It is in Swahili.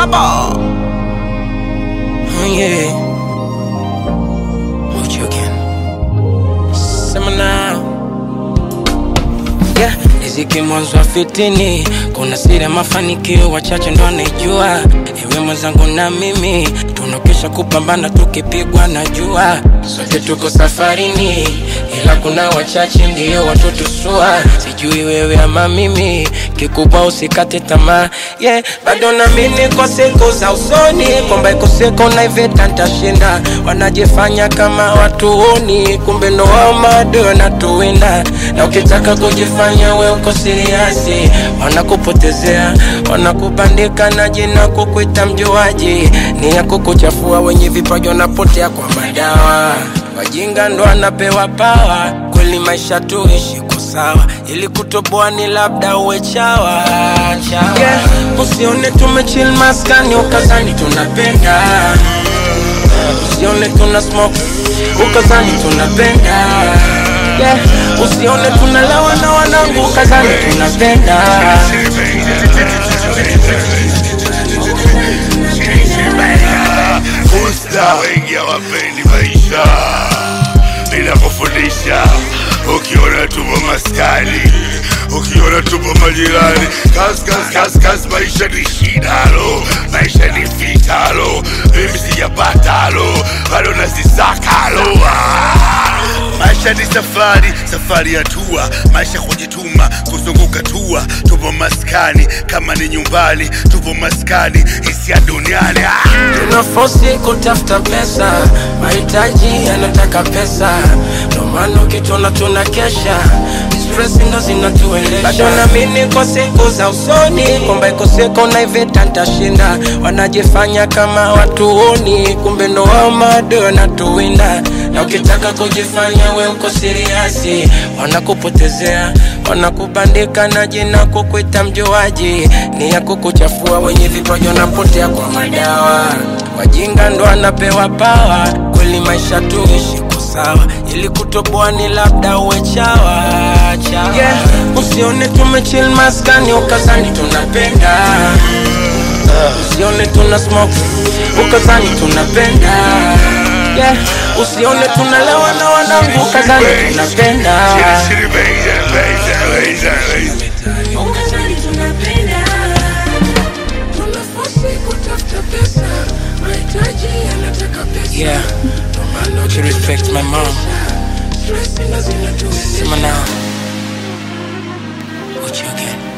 Saba. Yeah. What you again? Semana. Yeah. Riziki mwanzo wa fitini, kuna siri ya mafanikio wachache ndo wanaijua. Ewe mwenzangu na mimi tunakesha kupambana tukipigwa na jua. Sote tuko safarini, ila kuna wachache ndio watotusua. Sijui wewe ama mimi, kikubwa usikate tamaa. Yeah, bado naamini kwa siku za usoni kwamba iko siku na iveta nitashinda. Wanajifanya kama watuoni, kumbe ndo wao maadui wanatuwinda. Na ukitaka kujifanya wewe uko serious, wanakupotezea, wanakubandika na jina kukuita mjuaji. Ni ya kukuchafua, wenye vipaji wanapotea kwa madawa. Wajinga ndo anapewa pawa, kweli maisha tuishi kwa sawa. Ili kutoboa ni labda uwe chawa. Yeah, usione tumechill maskani ukazani tunapenda. Usione tuna smoke ukazani tunapenda. Yeah, usione tunalawa na wanangu ukazani tunapenda. Usta wengi hawapendi maisha bila kufundisha. Ukiona tupo maskani, ukiona tupo majirani, kas maisha ni shidalo, maisha ni fitalo. Mimi sijapatalo, bado nasisakalo. Maisha ni safari, safari ya tua. Maisha kujituma, kuzunguka tua. Tupo maskani, kama ni nyumbani. Tupo maskani, isi ya duniani. Tunafosi kutafuta pesa, mahitaji yanataka pesa. Ndo maana ukitona tunakesha, stress ndo zinatuelesha. Bado naamini kwa siku za usoni kwamba iko siku na iveta nitashinda. Wanajifanya kama watuoni, kumbe ndo wao maadui wanatuwinda. Na ukitaka kujifanya wewe uko serious, wanakupotezea, wanakubandika na jina kukuita mjuaji. Ni ya kukuchafua, wenye vipaji wanapotea kwa madawa. Wajinga ndo anapewa pawa, kweli maisha tuishi kwa sawa. Ili kutoboa ni labda uwe chawa. Yeah, usione tumechill maskani ukazani tunapenda. Usione tuna smoke ukazani tunapenda. Yeah, usione tunalewa na wanangu ukazani tunapenda. Ukazani tunapenda. Tunafosi kutafuta pesa, mahitaji yanataka pesa. Yeah, would you respect my mom? Semana. What you again?